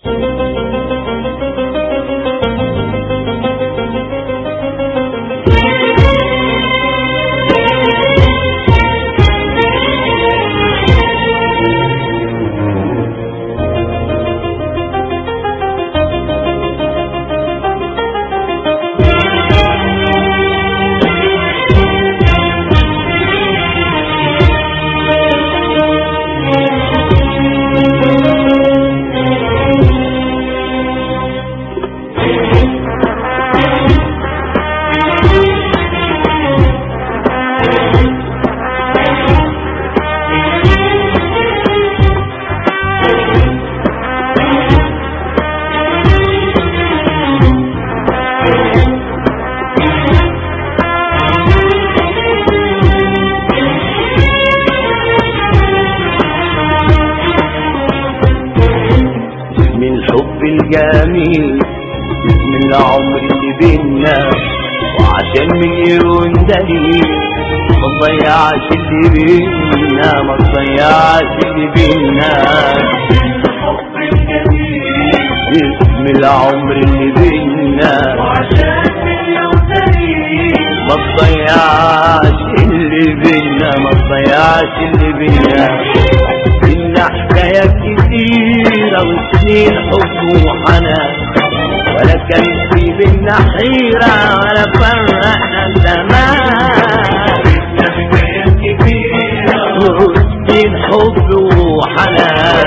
الجميل من العمر اللي بينا، وعشان مليون دليل ما تضيعش اللي بينا، ما تضيعش اللي بينا. الحب الجميل من العمر اللي بينا، وعشان مليون دليل ما تضيعش اللي بينا، ما تضيعش اللي بينا. إن حكايات كتيرة وسنين حب وحنان، ولا كان في بينا حيرة ولا فرقنا زمان. إن حكايات كتيرة وسنين حب وحنان،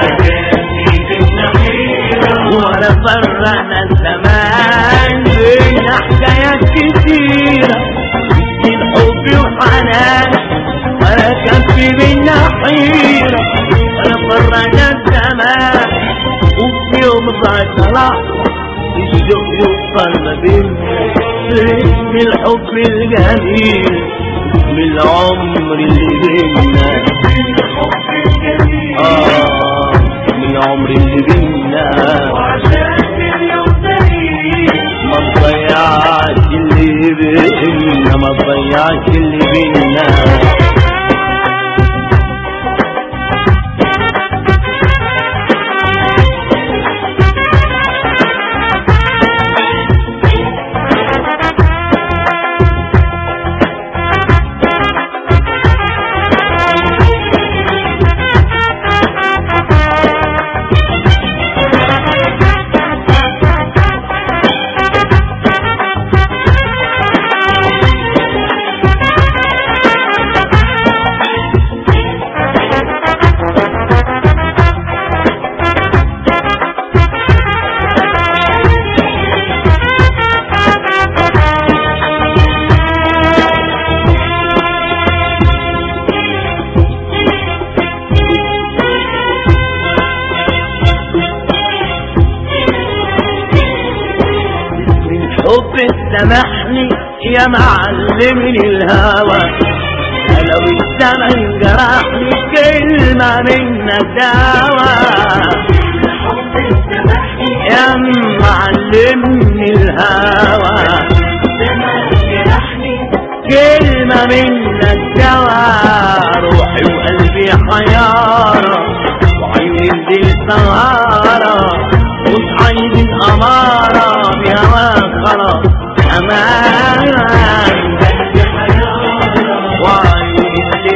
ولا فرقنا زمان. بينا حكايات كتيرة وسنين حب وحنان، ولا كان في بينا حيرة ولا فرقنا الزمان. وفي يوم ضاعت لحظة الشوق يوصل ما بينا، من الحب الجميل من العمر اللي بينا. الحب الجميل من العمر اللي بينا، وعشان مليون دليل ما تضيعش اللي بينا، ما تضيعش اللي بينا. حب سامحني يا معلمني الهوى، لو الزمن جرحني كلمة منك دواء. الحب سامحني يا معلمني الهوى، زمان جرحني كلمة منك دواء. روحي وقلبي حيارة وعيوني دي سهارة، مش عايزين أمارة بهواك خلاص أمان. قلبي حيارة وعيوني دي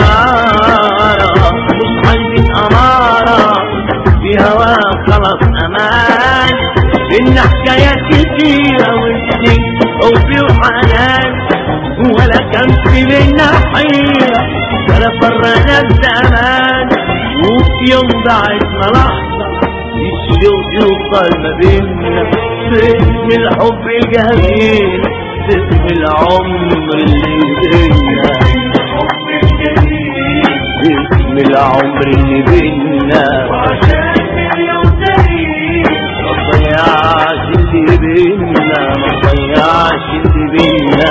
سهارة، مش عايزين أمارة بهواك خلاص أمان. إن حكايات كتيرة وسنين حب وحنان، ولا كان في بينا حيرة ولا فرقنا الزمان. وفي يوم ضاعتنا لحظة الشوق يوصل ما بينا، اسم الحب الجميل اسم العمر اللي بينا. الحب الجميل اسم العمر اللي بينا، وعشان مليون دليل ما تضيعش اللي بينا، ما تضيعش اللي بينا.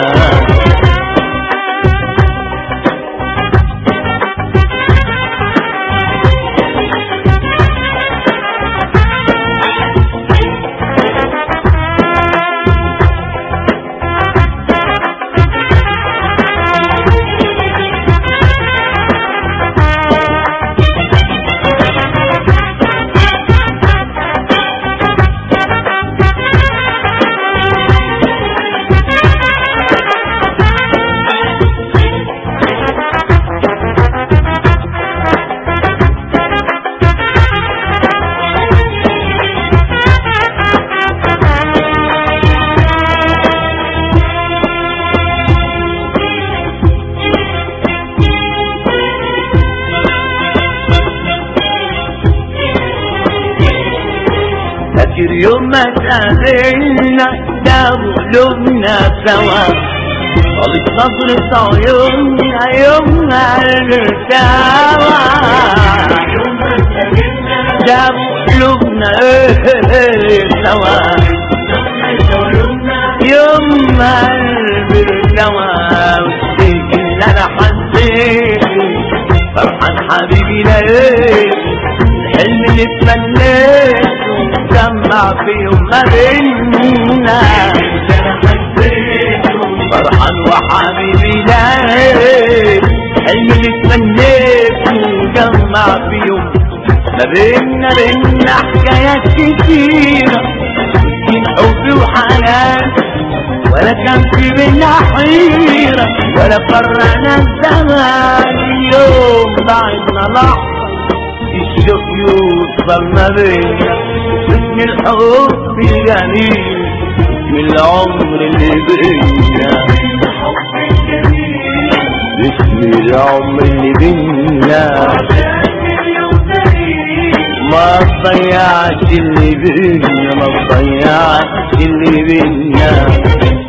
فاكر يوم ما تقابلنا دابوا قلوبنا سوا طالت نظرة عيوننا يومها الارتوى دابوا قلوبنا سوا يومها الارتوى والشيء اللي انا حسيته فرحان حبيبي لقيت الحلم اللي اتمنيته جمع في يوم ما بينا فرحان وحبيبي لقيت الحلم اللي اتمنيته جمع في يوم ما بينا حكايات كتيرة من حب وحنان ولا كان في بينا حيرة ولا فرقنا الزمان يوم بعدنا لحظة الشوق يوصل ما بينا اسم الحب الجميل من العمر اللي بينا اسم العمر اللي بينا ما تضيعش اللي بينا ما تضيعش اللي بينا